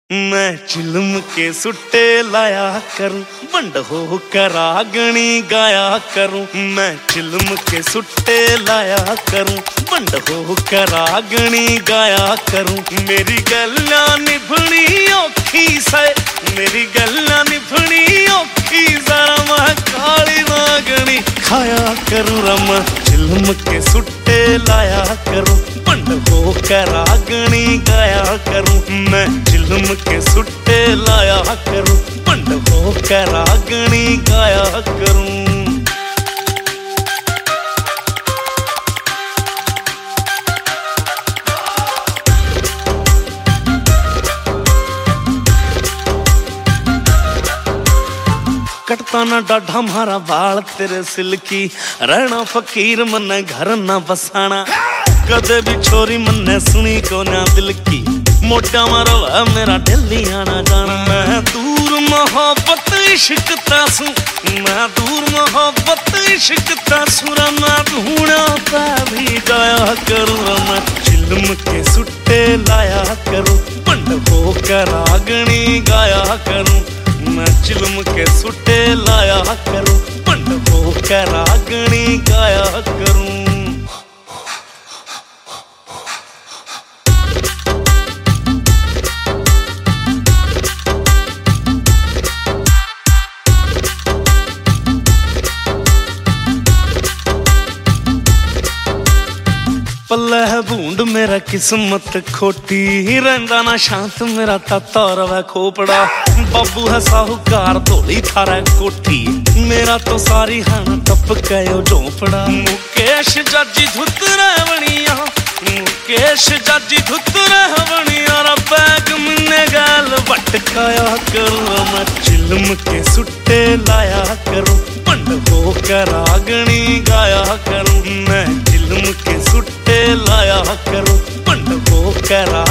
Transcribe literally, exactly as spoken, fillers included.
मैं चिलम के सुट्टे लाया करूं, बंड हो करागणी गाया करूं। मैं चिलम के सुट्टे लाया करूं, बंड हो करागणी गाया करूं। मेरी गल्ला निभनी औखी से, मेरी गल्ला निभनी औखी, जरा मैं काली नागणी खाया करूं। रम चिलम के सुट्टे लाया करूं, बंड हो करागणी गाया करूं। मैं चिलम के सुट्टे लाया करूं, बंड हो करागणी गाया करूं। कटता ना डाढ़ा मारा बाल तेरे सिल्की, रहना फकीर मन्ने घर ना बसाना। कदे भी छोरी मन्ने सुनी को ना दिल की, मोटा मारवा मेरा दिल्ली आना जाना। मैं दूर मोहब्बत इश्क तासू, मैं दूर मोहब्बत इश्क तासू। मैं ढूंढा पा भी गाया करूँ, मैं चिलम के सुट्टे लाया करूँ, बंड हो करागणी गाया करूँ। मैं चिलम के सुट्टे लाया करूं, बंड हो करागणी गाया करूं। पल्ले है बूंद मेरा किस्मत खोटी, रंदा ना शांत मेरा ताता रवा खोपड़ा। बाबू है साहूकार धोली थारा कोठी, मेरा तो सारी हाना टप गयो झोपड़ा। मुकेश जाजी धुत रहवनिया, मुकेश जाजी धुत रहवनिया। रा बैग मन्ने गाल भटकाया करूँ, मैं चिलम के सुट्टे लाया करूँ, बंड हो करागणी गाया करूँ। मैं चिलम के सुट्टे लाया करूं, बंड हो करा